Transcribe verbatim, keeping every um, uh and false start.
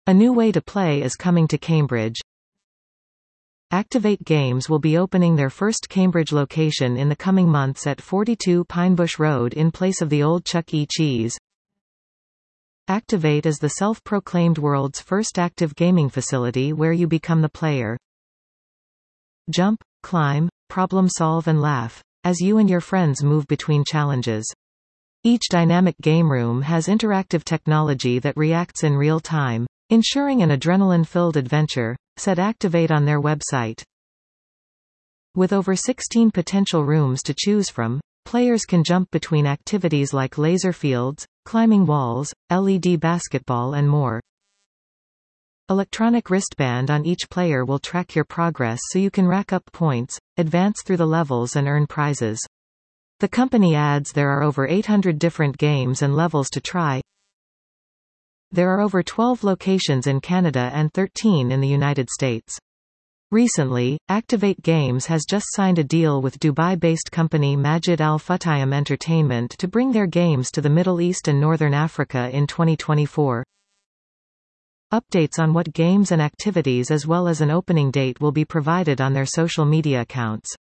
A new way to play is coming to Cambridge. Activate Games will be opening their first Cambridge location in the coming months at forty-two Pinebush Road in place of the old Chuck E. Cheese. Activate is the self-proclaimed world's first active gaming facility where you become the player. Jump, climb, problem solve and laugh as you and your friends move between challenges. Each dynamic game room has interactive technology that reacts in real time, ensuring an adrenaline-filled adventure, said Activate on their website. With over sixteen potential rooms to choose from, players can jump between activities like laser fields, climbing walls, L E D basketball and more. Electronic wristband on each player will track your progress so you can rack up points, advance through the levels and earn prizes. The company adds there are over eight hundred different games and levels to try. There are over twelve locations in Canada and thirteen in the United States. Recently, Activate Games has just signed a deal with Dubai-based company Majid Al Futtaim Entertainment to bring their games to the Middle East and Northern Africa in twenty twenty-four. Updates on what games and activities as well as an opening date will be provided on their social media accounts.